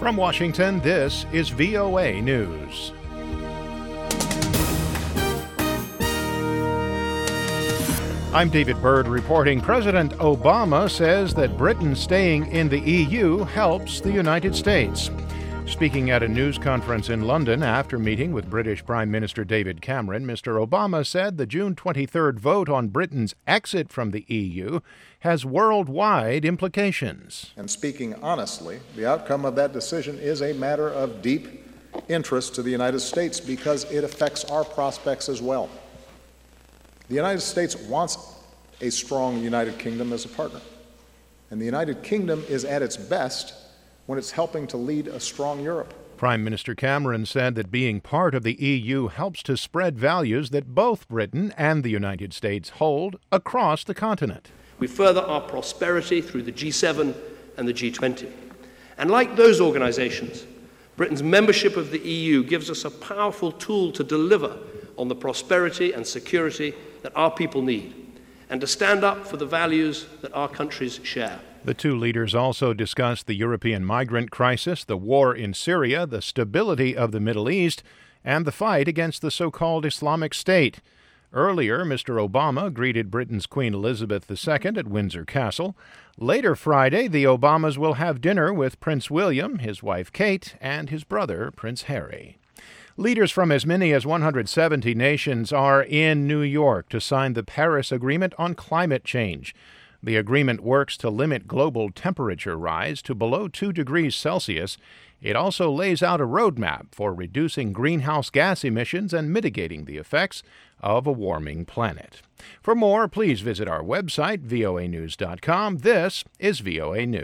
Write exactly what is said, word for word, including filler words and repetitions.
From Washington, this is V O A News. I'm David Byrd reporting. President Obama says that Britain staying in the E U helps the United States. Speaking at a news conference in London after meeting with British Prime Minister David Cameron, Mister Obama said the June twenty-third vote on Britain's exit from the E U has worldwide implications. And speaking honestly, the outcome of that decision is a matter of deep interest to the United States because it affects our prospects as well. The United States wants a strong United Kingdom as a partner, and the United Kingdom is at its best when it's helping to lead a strong Europe. Prime Minister Cameron said that being part of the E U helps to spread values that both Britain and the United States hold across the continent. We further our prosperity through the G seven and the G twenty. And like those organizations, Britain's membership of the E U gives us a powerful tool to deliver on the prosperity and security that our people need, and to stand up for the values that our countries share. The two leaders also discussed the European migrant crisis, the war in Syria, the stability of the Middle East, and the fight against the so-called Islamic State. Earlier, Mister Obama greeted Britain's Queen Elizabeth the Second at Windsor Castle. Later Friday, the Obamas will have dinner with Prince William, his wife Kate, and his brother, Prince Harry. Leaders from as many as one hundred seventy nations are in New York to sign the Paris Agreement on climate change. The agreement works to limit global temperature rise to below two degrees Celsius. It also lays out a roadmap for reducing greenhouse gas emissions and mitigating the effects of a warming planet. For more, please visit our website, V O A news dot com. This is V O A News.